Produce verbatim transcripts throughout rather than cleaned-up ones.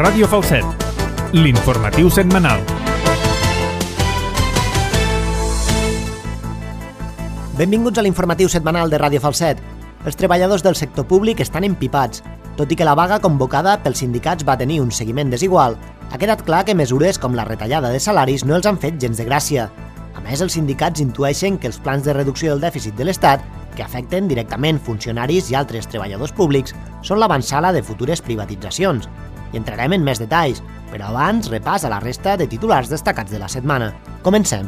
Ràdio Falset, l'informatiu setmanal. Benvinguts a l'informatiu setmanal de Ràdio Falset. Els treballadors del sector públic estan empipats. Tot i que la vaga convocada pels sindicats va tenir un seguiment desigual, ha quedat clar que mesures com la retallada de salaris no els han fet gens de gràcia. A més, els sindicats intueixen que els plans de reducció del dèficit de l'Estat, que afecten directament funcionaris i altres treballadors públics, són l'avantsala de futures privatitzacions. I entrarem en més detalls, però abans repàs a la resta de titulars destacats de la setmana. Comencem.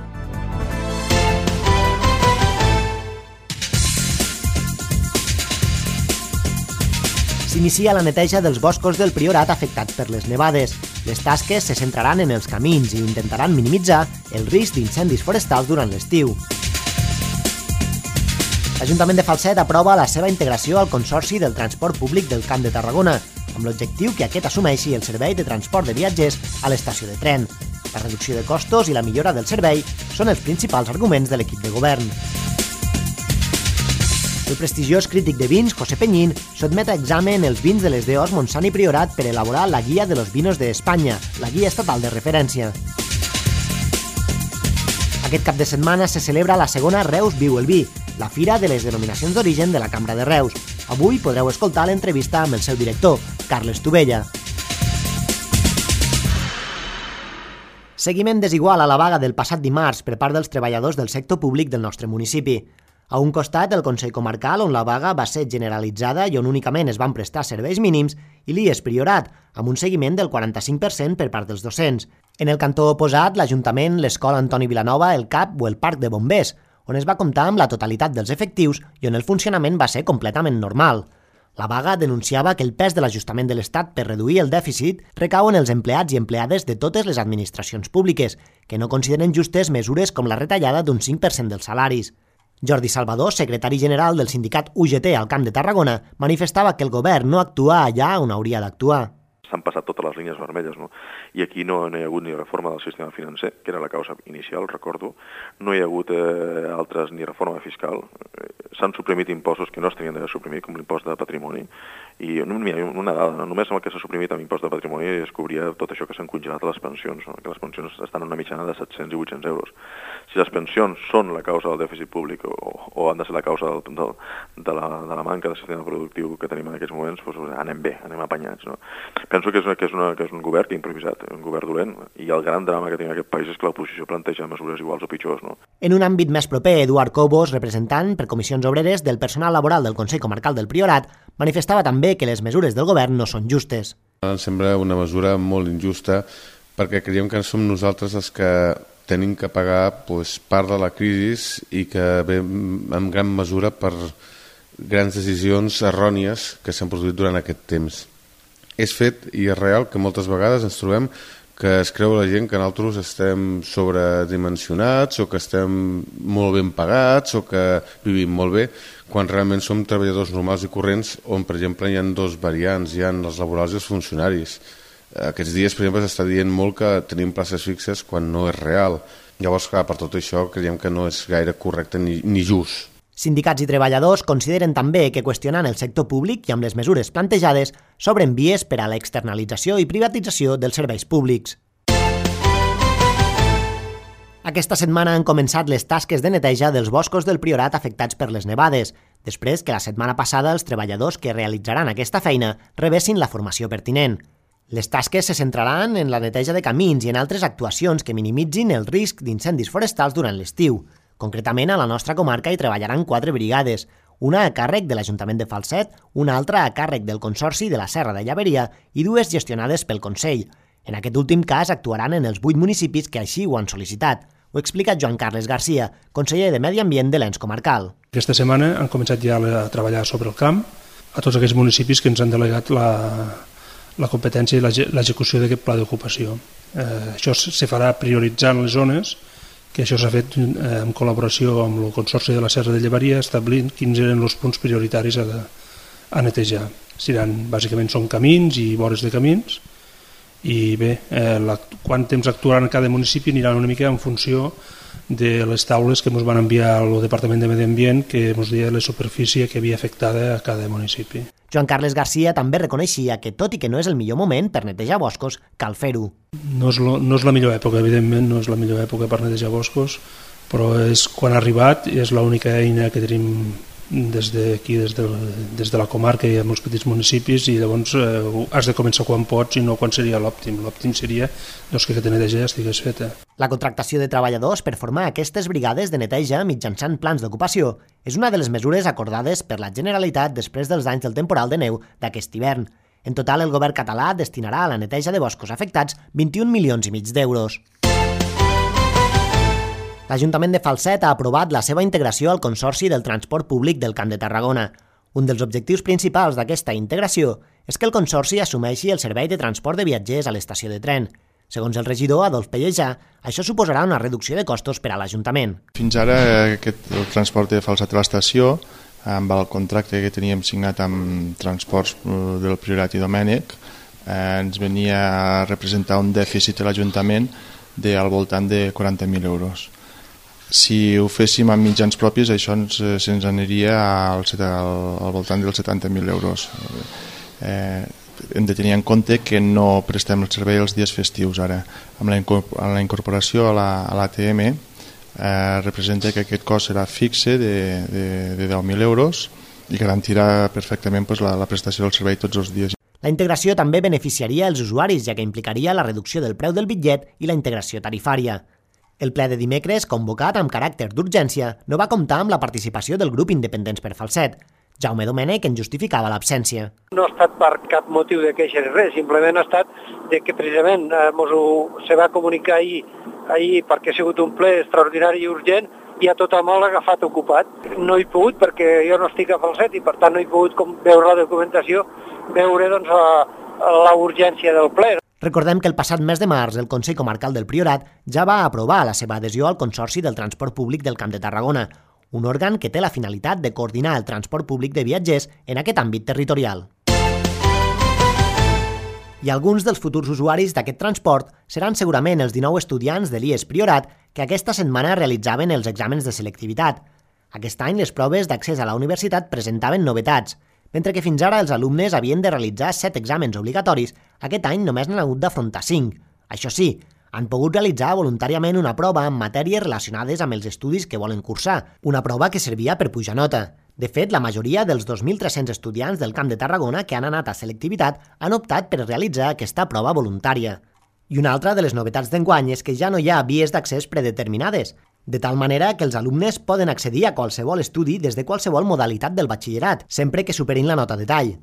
S'inicia la neteja dels boscos del Priorat afectats per les nevades. Les tasques se centraran en els camins i intentaran minimitzar el risc d'incendis forestals durant l'estiu. L'Ajuntament de Falset aprova la seva integració al Consorci del Transport Públic del Camp de Tarragona, amb l'objectiu que aquest assumeixi el servei de transport de viatgers a l'estació de tren. La reducció de costos i la millora del servei són els principals arguments de l'equip de govern. El prestigiós crític de vins, José Peñín, sotmet a examen els vins de les D Os Montsant i Priorat per elaborar la Guia de los Vinos de España, la guia estatal de referència. Aquest cap de setmana se celebra la segona Reus Viu el Vi, la fira de les denominacions d'origen de la Cambra de Reus. Avui podreu escoltar l'entrevista amb el seu director, Carles Tubella. Seguiment desigual a la vaga del passat dimarts per part dels treballadors del sector públic del nostre municipi. A un costat, el Consell Comarcal, on la vaga va ser generalitzada i on únicament es van prestar serveis mínims, i l'I E S Priorat, amb un seguiment del quaranta-cinc per cent per part dels docents. En el cantó oposat, l'Ajuntament, l'Escola Antoni Vilanova, el C A P o el Parc de Bombers, on es va comptar amb la totalitat dels efectius i on el funcionament va ser completament normal. La vaga denunciava que el pes de l'ajustament de l'Estat per reduir el dèficit recau en els empleats i empleades de totes les administracions públiques, que no consideren justes mesures com la retallada d'un cinc per cent dels salaris. Jordi Salvador, secretari general del sindicat U G T al Camp de Tarragona, manifestava que el govern no actua allà on hauria d'actuar. S'han passat totes les línies vermelles, no? I aquí no, no hi ha hagut ni reforma del sistema financer, que era la causa inicial, recordo, no hi ha hagut eh, altres ni reforma fiscal, s'han suprimit impostos que no es tenien d'haver suprimit, com l'impost de patrimoni, i una dada, no? Només amb el que s'ha suprimit amb l'impost de patrimoni es cobria tot això que s'han congelat a les pensions, no? Que les pensions estan en una mitjana de set-cents i vuit-cents euros. Si les pensions són la causa del dèficit públic o, o han de ser la causa del, del, de, la, de la manca de sistema productiu que tenim en aquests moments, doncs anem bé, anem apanyats, no? Penso que és, una, que, és una, que és un govern que ha improvisat, un govern dolent, i el gran drama que té en aquest país és que l'oposició planteja mesures iguals o pitjors, no? En un àmbit més proper, Eduard Cobos, representant per Comissions Obreres del personal laboral del Consell Comarcal del Priorat, manifestava també que les mesures del govern no són justes. Em sembla una mesura molt injusta perquè creiem que som nosaltres els que tenim que pagar doncs, part de la crisi i que ve en gran mesura per grans decisions errònies que s'han produït durant aquest temps. És fet i és real que moltes vegades ens trobem que es creu la gent que nosaltres estem sobredimensionats o que estem molt ben pagats o que vivim molt bé, quan realment som treballadors normals i corrents on, per exemple, hi ha dos variants, hi ha els laborals i els funcionaris. Aquests dies, per exemple, s'està dient molt que tenim places fixes quan no és real. Llavors, clar, per tot això creiem que no és gaire correcte ni, ni just. Sindicats i treballadors consideren també que qüestionant el sector públic i amb les mesures plantejades s'obren vies per a l'externalització i privatització dels serveis públics. Aquesta setmana han començat les tasques de neteja dels boscos del Priorat afectats per les nevades, després que la setmana passada els treballadors que realitzaran aquesta feina rebessin la formació pertinent. Les tasques se centraran en la neteja de camins i en altres actuacions que minimitzin el risc d'incendis forestals durant l'estiu. Concretament, a la nostra comarca hi treballaran quatre brigades, una a càrrec de l'Ajuntament de Falset, una altra a càrrec del Consorci de la Serra de Llaveria i dues gestionades pel Consell. En aquest últim cas actuaran en els vuit municipis que així ho han sol·licitat. Ho explica Joan Carles Garcia, conseller de Medi Ambient de l'Ens Comarcal. Aquesta setmana han començat ja a treballar sobre el camp a tots aquells municipis que ens han delegat la, la competència i l'execució d'aquest pla d'ocupació. Eh, això se farà prioritzant les zones, que això s'ha fet eh, en col·laboració amb el Consorci de la Serra de Llaveria, establint quins eren els punts prioritaris a, a netejar. Seran, bàsicament són camins i vores de camins, i bé, eh, la, quant temps actuaran en cada municipi anirà una mica en funció de les taules que ens van enviar al Departament de Medi Ambient que ens deia la superfície que havia afectada a cada municipi. Joan Carles Garcia també reconeixia que, tot i que no és el millor moment per netejar boscos, cal fer-ho. No és, lo, no és la millor època, evidentment, no és la millor època per netejar boscos, però és quan ha arribat i és l'única eina que tenim des d'aquí, des, de, des de la comarca i amb els petits municipis, i llavors eh, has de començar quan pots i no quan seria l'òptim. L'òptim seria doncs, que aquesta neteja ja estigués feta. La contractació de treballadors per formar aquestes brigades de neteja mitjançant plans d'ocupació és una de les mesures acordades per la Generalitat després dels danys del temporal de neu d'aquest hivern. En total, el govern català destinarà a la neteja de boscos afectats vint-i-un milions i mig d'euros. L'Ajuntament de Falset ha aprovat la seva integració al Consorci del Transport Públic del Camp de Tarragona. Un dels objectius principals d'aquesta integració és que el Consorci assumeixi el servei de transport de viatgers a l'estació de tren. Segons el regidor Adolf Pellejà, això suposarà una reducció de costos per a l'Ajuntament. Fins ara, aquest, el transport de Falset a l'estació, amb el contracte que teníem signat amb Transports del Priorat i Domènec, eh, ens venia a representar un dèficit a l'Ajuntament de al voltant de quaranta mil euros. Si ho féssim amb mitjans propis, això ens, se'ns aniria al, al, al voltant dels setanta mil euros. Eh, hem de tenir en compte que no prestem el servei els dies festius ara. Amb la, amb la incorporació a l'A T M eh, representa que aquest cost serà fixe de, de, de deu mil euros i garantirà perfectament pues, la, la prestació del servei tots els dies. La integració també beneficiaria els usuaris, ja que implicaria la reducció del preu del bitllet i la integració tarifària. El ple de dimecres, convocat amb caràcter d'urgència, no va comptar amb la participació del grup Independents per Falset. Jaume Domènech en justificava l'absència. No ha estat per cap motiu de queixa ni res, simplement ha estat de que precisament eh, ho, se va comunicar ahir, ahir perquè ha sigut un ple extraordinari i urgent i a tothom l'ha agafat ocupat. No he pogut perquè jo no estic a Falset i per tant no he pogut com, veure la documentació, veure doncs, la, la urgència del ple. Recordem que el passat mes de març el Consell Comarcal del Priorat ja va aprovar la seva adhesió al Consorci del Transport Públic del Camp de Tarragona, un òrgan que té la finalitat de coordinar el transport públic de viatgers en aquest àmbit territorial. I alguns dels futurs usuaris d'aquest transport seran segurament els dinou estudiants de l'I E S Priorat que aquesta setmana realitzaven els exàmens de selectivitat. Aquest any les proves d'accés a la universitat presentaven novetats. Mentre que fins ara els alumnes havien de realitzar set exàmens obligatoris, aquest any només n'han hagut d'afrontar cinc. Això sí, han pogut realitzar voluntàriament una prova amb matèries relacionades amb els estudis que volen cursar, una prova que servia per pujar nota. De fet, la majoria dels dos mil tres-cents estudiants del Camp de Tarragona que han anat a selectivitat han optat per realitzar aquesta prova voluntària. I una altra de les novetats d'enguany és que ja no hi ha vies d'accés predeterminades, de tal manera que els alumnes poden accedir a qualsevol estudi des de qualsevol modalitat del batxillerat, sempre que superin la nota de tall.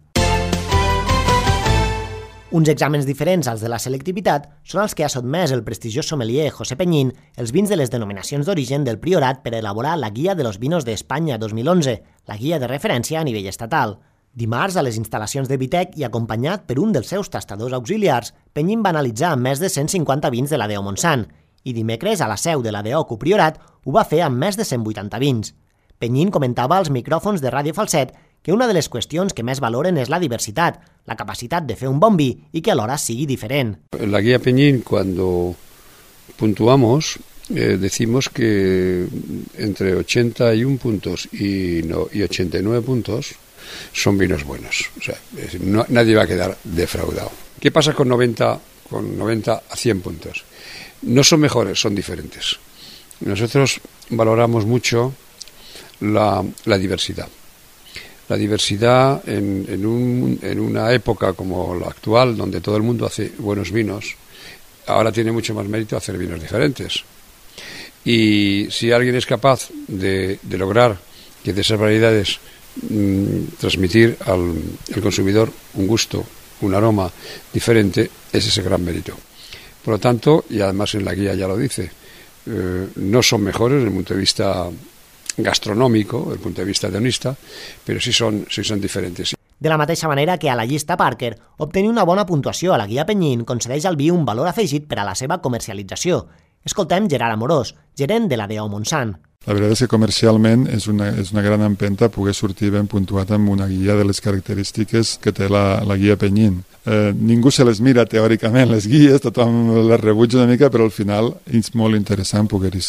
Uns exàmens diferents als de la selectivitat són els que ha sotmès el prestigiós sommelier José Peñín els vins de les denominacions d'origen del Priorat per elaborar la Guia de los Vinos de España dos mil onze, la guia de referència a nivell estatal. Dimarts, a les instal·lacions de Vitec i acompanyat per un dels seus tastadors auxiliars, Peñín va analitzar més de cent cinquanta vins de la D O Montsant, i dimecres a la seu de la D O C U Priorat ho va fer amb més de cent vuitanta vins. Peñín comentava als micròfons de Ràdio Falset que una de les qüestions que més valoren és la diversitat, la capacitat de fer un bon vi y que alhora sigui diferent. En la guía Peñín, cuando puntuamos, eh, decimos que entre ochenta y uno puntos y, no, y ochenta y nueve puntos son vinos buenos. O sea, no, nadie va a quedar defraudado. ¿Qué pasa con noventa, con noventa a cien puntos? No son mejores, son diferentes. Nosotros valoramos mucho la, la diversidad. La diversidad en, en, un, en una época como la actual, donde todo el mundo hace buenos vinos, ahora tiene mucho más mérito hacer vinos diferentes. Y si alguien es capaz de, de lograr que de esas variedades mmm, transmitir al, al consumidor un gusto, un aroma diferente, es ese gran mérito. Por lo tanto, y además en la guía ya lo dice, eh, no son mejores desde el punto de vista gastronòmico, desde el punto de vista hedonista, però sí són, sí són diferents. De la mateixa manera que a la llista Parker, obtenir una bona puntuació a la guia Peñín concedeix al vi un valor afegit per a la seva comercialització. Escoltem Gerard Amorós, gerent de la D O Montsant. La veritat és que comercialment és una, és una gran empenta poder sortir ben puntuat amb una guia de les característiques que té la, la guia Peñín. Eh, ningú se les mira teòricament, les guies, tothom les rebutja una mica, però al final és molt interessant poder-hi ser.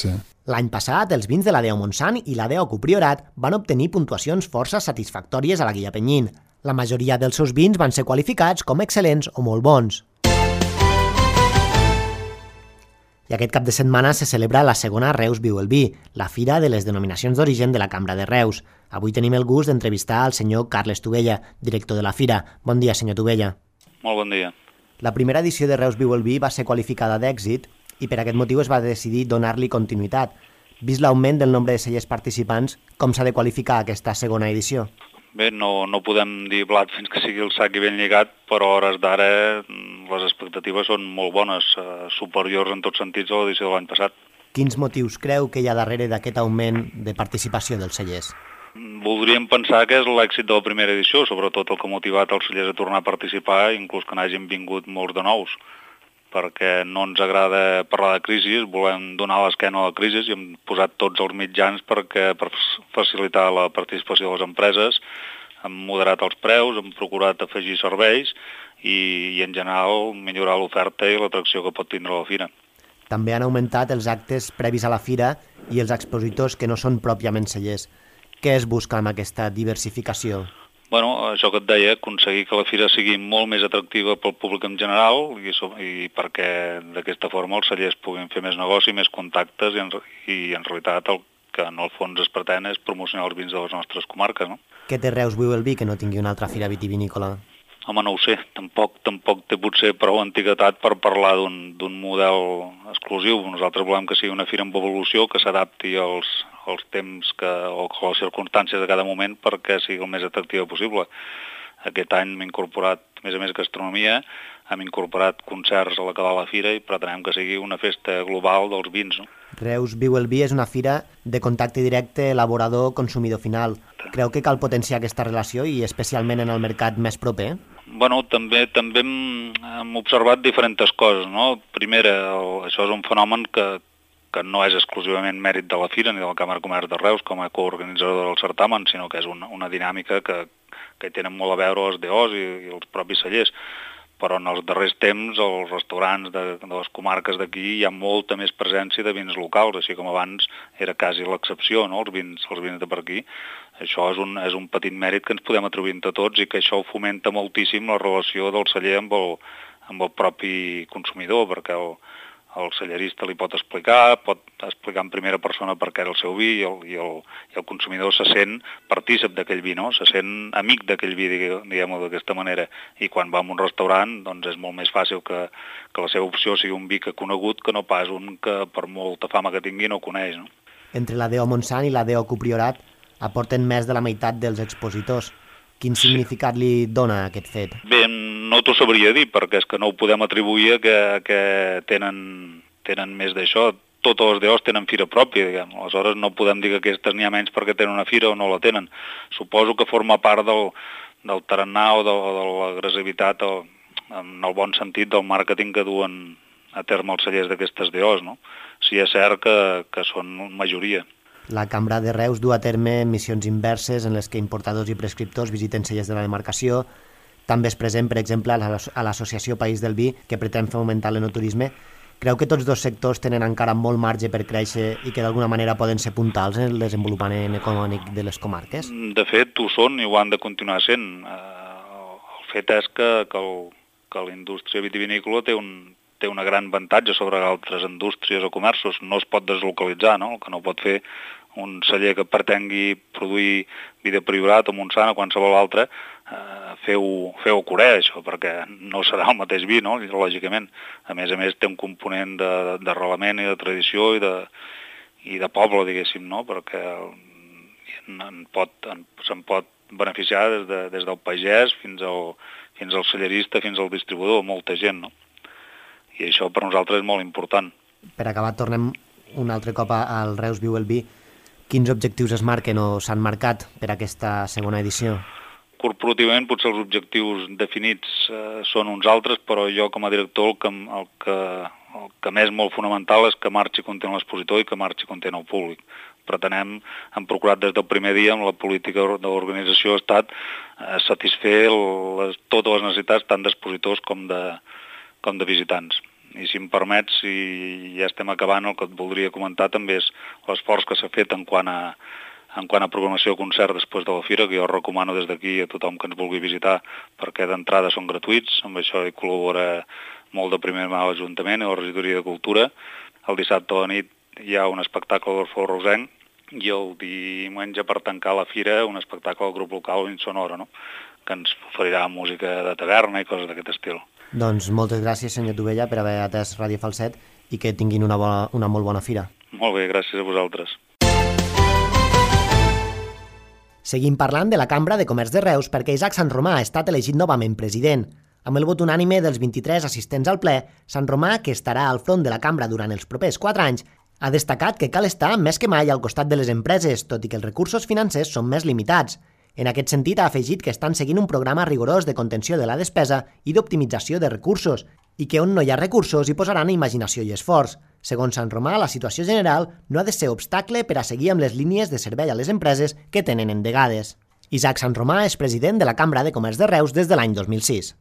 L'any passat, els vins de la Deo Montsant i la Deo Cupriorat van obtenir puntuacions força satisfactòries a la Guia Penyín. La majoria dels seus vins van ser qualificats com excel·lents o molt bons. I aquest cap de setmana se celebra la segona Reus Viu el Vi, la fira de les denominacions d'origen de la Cambra de Reus. Avui tenim el gust d'entrevistar al senyor Carles Tubella, director de la fira. Bon dia, senyor Tubella. Molt bon dia. La primera edició de Reus Viu el Vi va ser qualificada d'èxit i per aquest motiu es va decidir donar-li continuïtat. Vist l'augment del nombre de cellers participants, com s'ha de qualificar aquesta segona edició? Bé, no, no podem dir blat fins que sigui el sac i ben lligat, però a hores d'ara les expectatives són molt bones, eh, superiors en tots sentits a l'edició de l'any passat. Quins motius creu que hi ha darrere d'aquest augment de participació dels cellers? Voldríem pensar que és l'èxit de la primera edició, sobretot el que ha motivat els cellers a tornar a participar, inclús que n'hagin vingut molts de nous, perquè no ens agrada parlar de crisi, volem donar l'esquena a la crisi i hem posat tots els mitjans perquè, per facilitar la participació de les empreses, hem moderat els preus, hem procurat afegir serveis i, i en general millorar l'oferta i l'atracció que pot tindre la fira. També han augmentat els actes previs a la fira i els expositors que no són pròpiament cellers. Què es busca amb aquesta diversificació? Bueno, això que et deia, aconseguir que la fira sigui molt més atractiva pel públic en general i, i perquè d'aquesta forma els cellers puguin fer més negoci, més contactes i en, i en realitat el que en el fons es pretén és promocionar els vins de les nostres comarques, no? Què té Reus Viu el Vi que no tingui una altra fira vitivinícola? Home, no ho sé, tampoc, tampoc té potser prou antiguitat per parlar d'un model exclusiu. Nosaltres volem que sigui una fira en evolució, que s'adapti als, als temps que, o a les circumstàncies de cada moment perquè sigui el més atractiva possible. Aquest any hem incorporat, a més a més, gastronomia, hem incorporat concerts a l'acabar la fira i pretenem que sigui una festa global dels vins, no? Reus Viu el Vi és una fira de contacte directe elaborador-consumidor final. Creu que cal potenciar aquesta relació i especialment en el mercat més proper? Bueno, també també hem, hem observat diferents coses, no? Primera, el, això és un fenomen que, que no és exclusivament mèrit de la fira ni de la Càmera de Comerç de Reus com a coorganitzador del certamen, sinó que és una, una dinàmica que, que hi tenen molt a veure els D Os i, i els propis cellers. Però en els darrers temps els restaurants de, de les comarques d'aquí hi ha molta més presència de vins locals, així com abans era quasi l'excepció, no? els, vins, els vins de per aquí. Això és un, és un petit mèrit que ens podem atribuir entre tots i que això fomenta moltíssim la relació del celler amb el, amb el propi consumidor, perquè el, el cellerista li pot explicar, pot explicar en primera persona per què és el seu vi i el, i el, i el consumidor se sent partícip d'aquell vi, no? Se sent amic d'aquell vi, diguem-ho d'aquesta manera. I quan va a un restaurant doncs és molt més fàcil que, que la seva opció sigui un vi que conegut que no pas un que per molta fama que tingui no coneix, no? Entre la Deo Montsant i la Deo Cupriorat aporten més de la meitat dels expositors. Quin significat li dona aquest fet? Bé, no t'ho sabria dir, perquè és que no ho podem atribuir a que, que tenen, tenen més d'això. Totes les D Os tenen fira pròpia, diguem. Aleshores no podem dir que aquestes n'hi ha menys perquè tenen una fira o no la tenen. Suposo que forma part del, del tarannà o de, de l'agressivitat, en el bon sentit del màrqueting que duen a terme els cellers d'aquestes D Os, no? Sí, és cert que, que són majoria. La Cambra de Reus du a terme missions inverses en les que importadors i prescriptors visiten cellers de la demarcació. També és present, per exemple, a l'Associació País del Vi, que pretén fomentar l'enoturisme. Creu que tots dos sectors tenen encara molt marge per créixer i que d'alguna manera poden ser puntals en el desenvolupament econòmic de les comarques? De fet, ho són i ho han de continuar sent. El fet és que, que, el, que la indústria vitivinícola té un, té una gran avantatge sobre altres indústries o comerços. No es pot deslocalitzar, no? El que no pot fer un celler que pretengui produir vi de Priorat o Montsant o qualsevol altre, eh, feu-ho feu a Corea, això, perquè no serà el mateix vi, no? Lògicament. A més a més, té un component d'arrelament i de tradició i de, i de poble, diguéssim, no? Perquè en pot, en, se'n pot beneficiar des, de, des del pagès fins al, fins al cellerista, fins al distribuïdor, molta gent, no? I això per nosaltres és molt important. Per acabar, tornem un altre cop al Reus Viu el Vi. Quins objectius es marquen o s'han marcat per aquesta segona edició? Corporativament potser els objectius definits eh, són uns altres, però jo com a director el que, el, que, el que més molt fonamental és que marxi content l'expositor i que marxi content el públic. Pretenem, hem procurat des del primer dia amb la política de l'organització ha estat eh, satisfer les, totes les necessitats tant d'expositors com de, com de visitants. I si em permets, si ja estem acabant, el que et voldria comentar també és l'esforç que s'ha fet en quant a en quant a programació de concert després de la fira, que jo recomano des d'aquí a tothom que ens vulgui visitar, perquè d'entrada són gratuïts, amb això hi col·labora molt de primer mà l'Ajuntament i la Regidoria de Cultura. El dissabte a la nit hi ha un espectacle del Folklore rosenc i el diumenge, per tancar la fira, un espectacle del grup local Insonora, no? Que ens oferirà música de taverna i coses d'aquest estil. Doncs moltes gràcies, senyor Tubella, per haver atès Ràdio Falset i que tinguin una, bona, una molt bona fira. Molt bé, gràcies a vosaltres. Seguim parlant de la Cambra de Comerç de Reus perquè Isaac Sant Romà ha estat elegit novament president. Amb el vot unànime dels vint-i-tres assistents al ple, Sant Romà, que estarà al front de la Cambra durant els propers quatre anys, ha destacat que cal estar més que mai al costat de les empreses, tot i que els recursos financers són més limitats. En aquest sentit, ha afegit que estan seguint un programa rigorós de contenció de la despesa i d'optimització de recursos, i que on no hi ha recursos hi posaran imaginació i esforç. Segons Sant Romà, la situació general no ha de ser obstacle per a seguir amb les línies de servei a les empreses que tenen endegades. Isaac Sant Romà és president de la Cambra de Comerç de Reus des de l'any dos mil sis.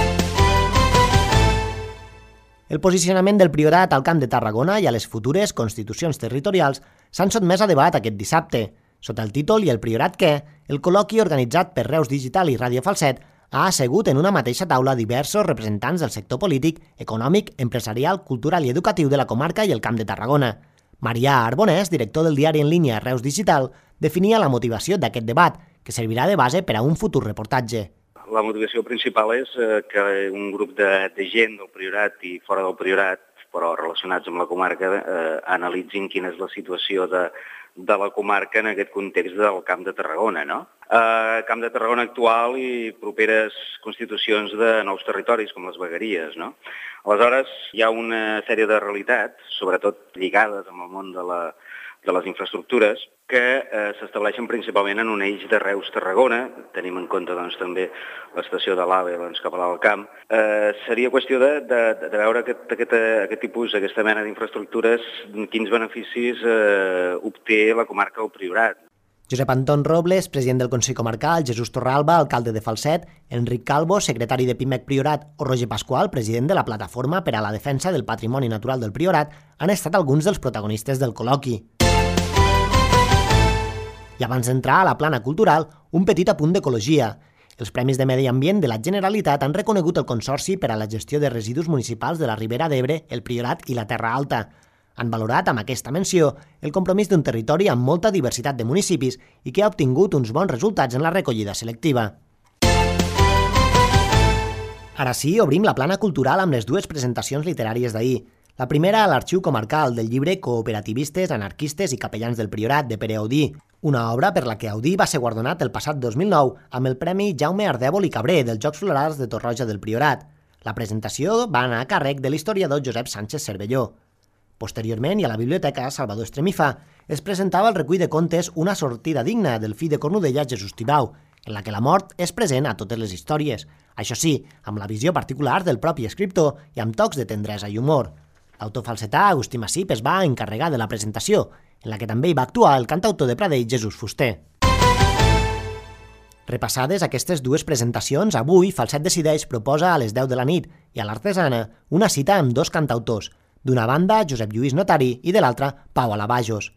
El posicionament del Priorat al Camp de Tarragona i a les futures constitucions territorials s'han sotmès a debat aquest dissabte. Sota el títol I el Priorat què?, el col·loqui organitzat per Reus Digital i Ràdio Falset ha assegut en una mateixa taula diversos representants del sector polític, econòmic, empresarial, cultural i educatiu de la comarca i el Camp de Tarragona. Marià Arbonès, director del diari en línia Reus Digital, definia la motivació d'aquest debat, que servirà de base per a un futur reportatge. La motivació principal és eh, que un grup de, de gent del Priorat i fora del Priorat, però relacionats amb la comarca, eh, analitzin quina és la situació de, de la comarca en aquest context del Camp de Tarragona, no? Eh, Camp de Tarragona actual i properes constitucions de nous territoris, com les vegueries, no? Aleshores, hi ha una sèrie de realitats, sobretot lligades amb el món de, la, de les infraestructures, que eh, s'estableixen principalment en un eix de Reus-Tarragona, tenim en compte doncs, també l'estació de l'AVE doncs, cap a l'Alt Camp. Eh, seria qüestió de, de, de veure aquest, aquest, aquest tipus, aquesta mena d'infraestructures, quins beneficis eh, obté la comarca del Priorat. Josep Anton Robles, president del Consell Comarcal, Jesús Torralba, alcalde de Falset, Enric Calvo, secretari de Pimec Priorat, o Roger Pasqual, president de la Plataforma per a la Defensa del Patrimoni Natural del Priorat, han estat alguns dels protagonistes del col·loqui. I abans d'entrar a la plana cultural, un petit apunt d'ecologia. Els Premis de Medi Ambient de la Generalitat han reconegut el Consorci per a la gestió de residus municipals de la Ribera d'Ebre, el Priorat i la Terra Alta. Han valorat amb aquesta menció el compromís d'un territori amb molta diversitat de municipis i que ha obtingut uns bons resultats en la recollida selectiva. Ara sí, obrim la plana cultural amb les dues presentacions literàries d'ahir. La primera a l'Arxiu Comarcal del llibre Cooperativistes, Anarquistes i Capellans del Priorat de Pere Audí, una obra per la que Audí va ser guardonat el passat dos mil nou amb el Premi Jaume Ardèvol i Cabré dels Jocs Florals de Torroja del Priorat. La presentació va anar a càrrec de l'historiador Josep Sánchez Cervelló. Posteriorment, i a la Biblioteca Salvador Estremifà, es presentava el recull de contes Una sortida digna del fill de Cornudella Jesús Tibau, en la que la mort és present a totes les històries, això sí, amb la visió particular del propi escriptor i amb tocs de tendresa i humor. L'autor falsetà Agustí Massip es va encarregar de la presentació, en la que també hi va actuar el cantautor de Pradell Jesús Fuster. Repassades aquestes dues presentacions, avui Falset Decideix proposa a les deu de la nit i a l'Artesana una cita amb dos cantautors, d'una banda Josep Lluís Notari i de l'altra Pau Alabajos.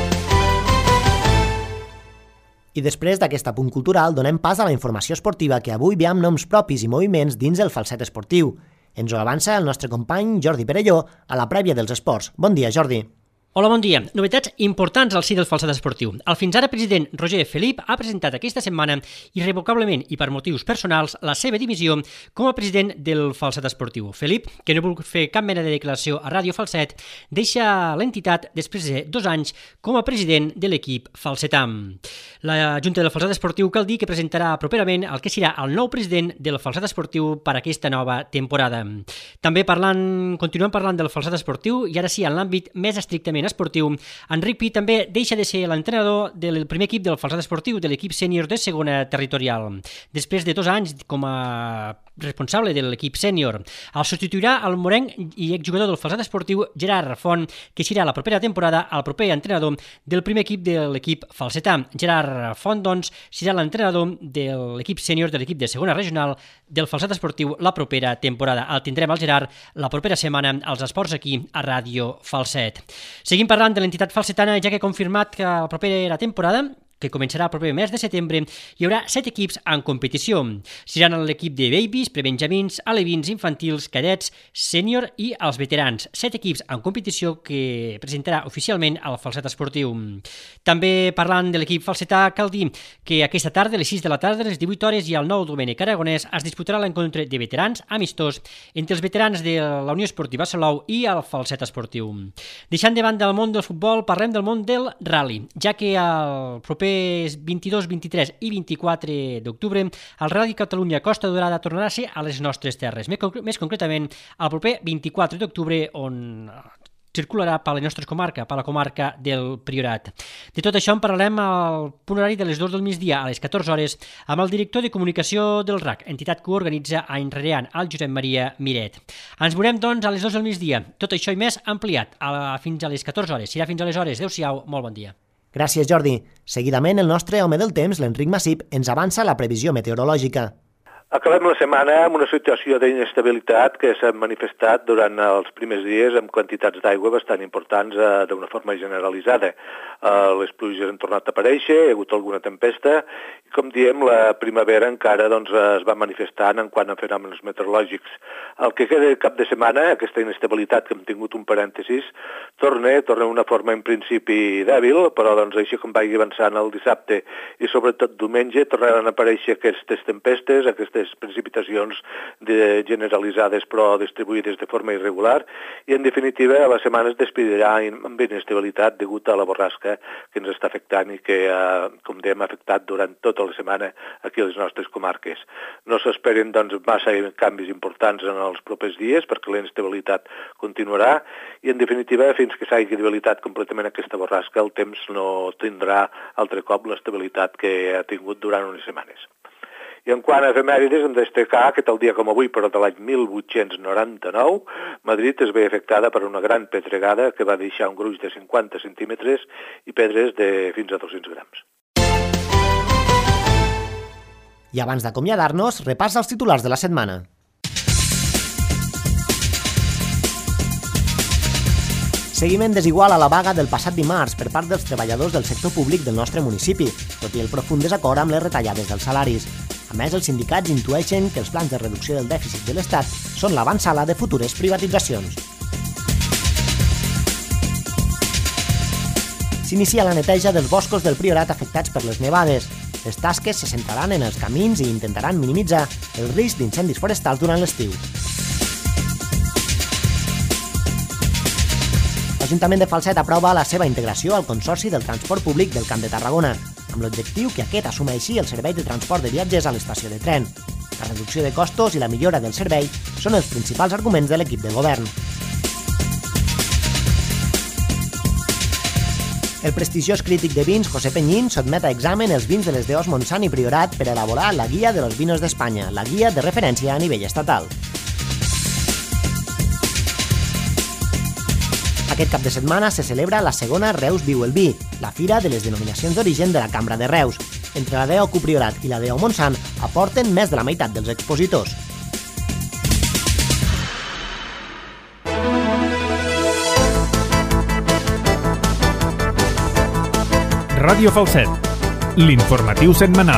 I després d'aquest apunt cultural donem pas a la informació esportiva que avui ve amb noms propis i moviments dins el falset esportiu. Ens ho avança el nostre company Jordi Perelló a la prèvia dels esports. Bon dia, Jordi. Hola, bon dia. Novetats importants al si del falset esportiu. El fins ara president Roger Felip ha presentat aquesta setmana irrevocablement i per motius personals la seva dimissió com a president del falset esportiu. Felip, que no vol fer cap mena de declaració a Ràdio Falset, deixa l'entitat després de dos anys com a president de l'equip falsetà. La Junta del Falset Esportiu cal dir que presentarà properament el que serà el nou president del falset esportiu per a aquesta nova temporada. També parlant, continuem parlant del falset esportiu i ara sí en l'àmbit més estrictament president esportiu, Enric Pi també deixa de ser l'entrenador del primer equip del Falset Esportiu, de l'equip sènior de segona territorial. Després de dos anys com a responsable de l'equip sènior, el substituirà el morenc i exjugador del Falset Esportiu Gerard Font, que serà la propera temporada el proper entrenador del primer equip de l'equip falsetà. Gerard Font, doncs, serà l'entrenador de l'equip sènior de l'equip de segona regional del Falset Esportiu la propera temporada. El tindrem al Gerard la propera setmana als esports aquí a Ràdio Falset. Seguim parlant de l'entitat falsetana, ja que ha confirmat que la propera temporada, que començarà el proper mes de setembre, hi haurà set equips en competició. Seran l'equip de babies, prebenjamins, alevins, infantils, cadets, sènior i els veterans. Set equips en competició que presentarà oficialment el Falset Esportiu. També parlant de l'equip falsetà, cal dir que aquesta tarda, a les sis de la tarda, a les divuit hores i al nou Domènec Aragonès, es disputarà l'encontre de veterans amistós entre els veterans de la Unió Esportiva Salou i el Falset Esportiu. Deixant de banda el món del futbol, parlem del món del rally, ja que el proper vint-i-dos, vint-i-tres i vint-i-quatre d'octubre el Rally Catalunya Costa Dorada tornarà a ser a les nostres terres, més concretament el proper vint-i-quatre d'octubre, on circularà per la nostra comarca, per la comarca del Priorat. De tot això en parlarem al punt horari de les dues del migdia a les catorze hores amb el director de comunicació del R A C, entitat que ho organitza any rere any, el Josep Maria Miret. Ens veurem, doncs, a les dues del migdia. Tot això i més ampliat a, fins a les catorze hores. Serà fins a les hores. Adéu-siau, molt bon dia. Gràcies, Jordi. Seguidament, el nostre home del temps, l'Enric Massip, ens avança la previsió meteorològica. Acabem la setmana amb una situació d'inestabilitat que s'ha manifestat durant els primers dies amb quantitats d'aigua bastant importants eh, d'una forma generalitzada. Eh, les pluges han tornat a aparèixer, hi ha hagut alguna tempesta i, com diem, la primavera encara doncs, es va manifestant en quant a fenòmens meteorològics. El que queda de cap de setmana, aquesta inestabilitat que hem tingut un parèntesis, torna, torna una forma en principi dèbil, però doncs, així com vagi avançant el dissabte i sobretot diumenge tornaran a aparèixer aquestes tempestes, aquestes precipitacions de generalitzades però distribuïdes de forma irregular i en definitiva la setmana es despedirà amb inestabilitat degut a la borrasca que ens està afectant i que, eh, com dèiem, ha afectat durant tota la setmana aquí a les nostres comarques. No s'esperen doncs, massa canvis importants en els propers dies perquè la inestabilitat continuarà i en definitiva fins que s'hagi debilitat completament aquesta borrasca el temps no tindrà altre cop l'estabilitat que ha tingut durant unes setmanes. I en quant a efemèrides, hem de destacar que tal dia com avui, però de l'any mil vuit-cents noranta-nou, Madrid es veia afectada per una gran pedregada que va deixar un gruix de cinquanta centímetres i pedres de fins a dos-cents grams. I abans d'acomiadar-nos, repàs els titulars de la setmana. Seguiment desigual a la vaga del passat dimarts per part dels treballadors del sector públic del nostre municipi, tot i el profund desacord amb les retallades dels salaris. A més, els sindicats intueixen que els plans de reducció del dèficit de l'Estat són l'avantsala de futures privatitzacions. S'inicia la neteja dels boscos del Priorat afectats per les nevades. Les tasques se centraran en els camins i intentaran minimitzar el risc d'incendis forestals durant l'estiu. L'Ajuntament de Falset aprova la seva integració al Consorci del Transport Públic del Camp de Tarragona, amb l'objectiu que aquest assumeixi el servei de transport de viatgers a l'estació de tren. La reducció de costos i la millora del servei són els principals arguments de l'equip de govern. El prestigiós crític de vins José Peñín sotmet a examen els vins de les deós Montsant i Priorat per elaborar la Guia de los Vinos d'Espanya, la guia de referència a nivell estatal. Aquest cap de setmana se celebra la segona Reus Viu el Vi, la fira de les denominacions d'origen de la Cambra de Reus. Entre la D O Q Priorat i la D O Montsant aporten més de la meitat dels expositors. Ràdio Falset, l'informatiu setmanal.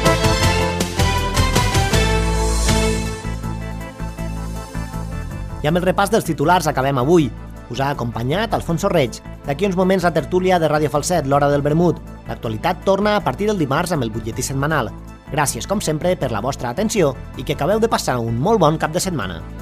I amb el repàs dels titulars acabem avui. Us ha acompanyat Alfonso Reig. D'aquí uns moments la tertúlia de Ràdio Falset, l'hora del vermut. L'actualitat torna a partir del dimarts amb el butlletí setmanal. Gràcies, com sempre, per la vostra atenció i que acabeu de passar un molt bon cap de setmana.